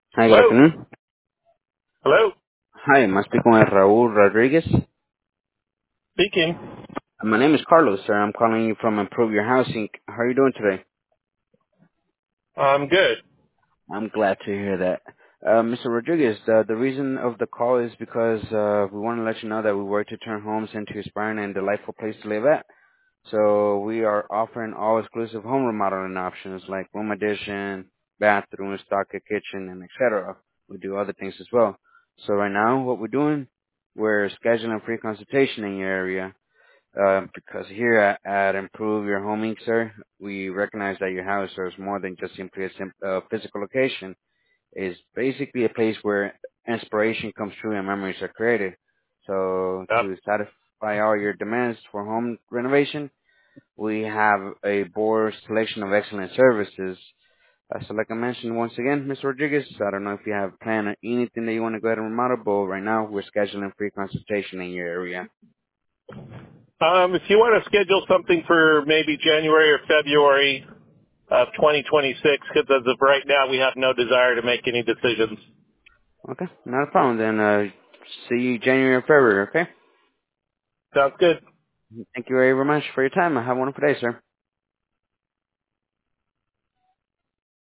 Hi, good Hello? afternoon. Hello? Hi, am I speaking with Raul Rodriguez? Speaking. My name is Carlos, sir. I'm calling you from Improve Your Housing. How are you doing today? I'm good. I'm glad to hear that. Mr. Rodriguez, the reason of the call is because we want to let you know that we work to turn homes into inspiring and delightful place to live at. So we are offering all exclusive home remodeling options like room addition, bathroom, stock a kitchen, and etc. We do other things as well. So right now, what we're doing, we're scheduling a free consultation in your area. Because here at Improve Your Homing, sir, we recognize that your house is more than just simply a physical location. It's basically a place where inspiration comes true and memories are created. So Yep. to satisfy all your demands for home renovation, we have a broad selection of excellent services. So like I mentioned once again, Mr. Rodriguez, I don't know if you have a plan or anything that you want to go ahead and remodel, but right now we're scheduling free consultation in your area. If you want to schedule something for maybe January or February of 2026, because as of right now, we have no desire to make any decisions. Okay, not a problem. Then see you January or February, okay? Sounds good. Thank you very much for your time. Have a wonderful day, sir.